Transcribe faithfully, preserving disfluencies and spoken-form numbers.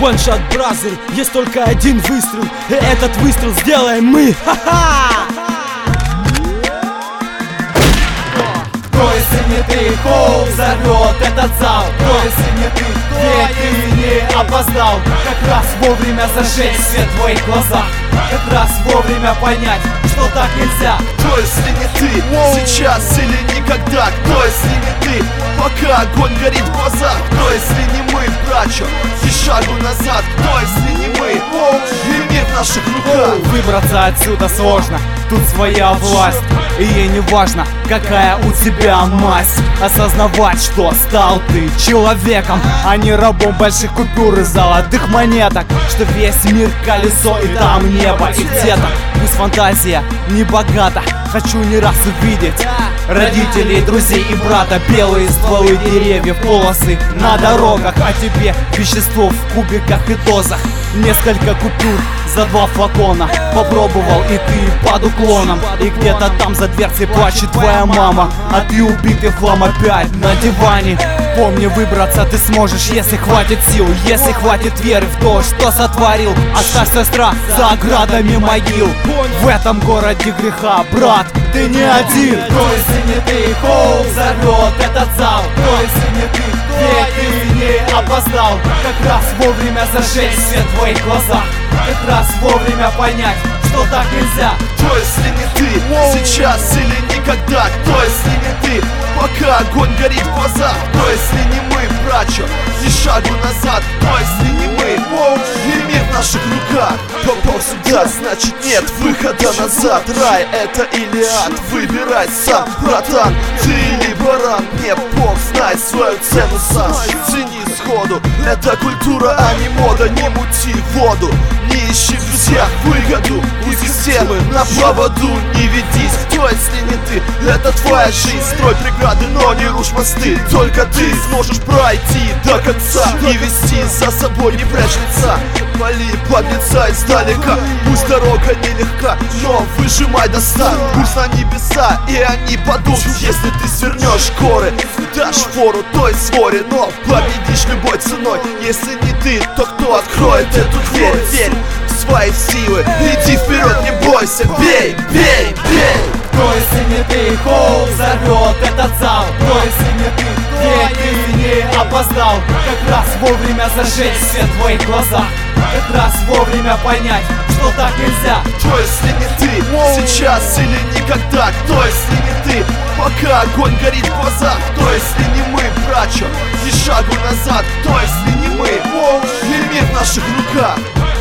One Shot Brother, есть только один выстрел, и этот выстрел сделаем мы. Ха-ха! Кто, если не ты, Хоу взорвет этот зал? Кто, если не ты, ведь ты не опоздал? Как раз вовремя зажечь свет в твоих глазах, как раз вовремя понять, что так нельзя. Кто, если не ты, сейчас или никогда? Кто, если не ты, пока огонь горит в глазах? Кто, если не мы, братья, и шагу назад? Кто, если не мы, и мир в наших руках? Выбраться отсюда сложно, тут своя власть, и ей не важно, какая у тебя масть. Осознавать, что стал ты человеком, а не рабом больших купюр и золотых монеток. Что весь мир колесо, и там небо, и где-то пусть фантазия не богата. Хочу не раз увидеть родителей, друзей и брата. Белые стволы деревьев, полосы на дорогах, а тебе вещество в кубиках и дозах. Несколько купюр за два флакона попробовал и ты под уклоном. И где-то там за дверцей плачет твоя мама, а ты убитый в хлам опять на диване. Помни, выбраться ты сможешь, если хватит сил, если хватит веры в то, что сотворил. Оставься страх за оградами могил. В этом городе греха, брат, ты не один. Кто, если не ты, Хоу взорвет этот зал? Кто, если не ты, ведь ты не опоздал? Как раз вовремя зажечь свет в твоих глазах, как раз вовремя понять, что так нельзя. Кто, если не ты, сейчас или никогда? Кто, если не ты, пока огонь горит в глазах? Кто, если не мы, братья, ни шагу назад? Кто, если не мы, и мир в наших руках? Попал сюда, значит нет выхода назад. Рай это или ад, выбирай сам, братан. Ты или баран, мне бог, знай свою цену сам. Цени сходу, это культура, а не мода. Не мути воду, не ищи в друзьях выгоду. У системы на поводу не ведись. Кто, если не ты, это твоя жизнь. Строй преграды, но не рушь мосты. Только ты сможешь пройти до конца и вести за собой, не прячь лица. Вали подлеца издалека, пусть дорога нелегка, но выжимай до ста. Курс на небеса, и они падут, если ты свернешь горы. Дашь фору той своре, но победишь любой ценой. Если не ты, то кто откроет эту дверь? Верь в свои силы, иди вперед, не бойся, бей, бей, бей. Кто, если не ты, Хоу взорвет этот зал? Кто, если не ты, ведь ты не опоздал? Как раз вовремя зажечь свет в твоих глазах, как раз вовремя понять, что так нельзя. Кто, если не ты, сейчас или никогда? Кто, если не ты, пока огонь горит в глазах? Кто, если не мы, братья, ни шагу назад? Кто, если не мы, и мир в наших руках?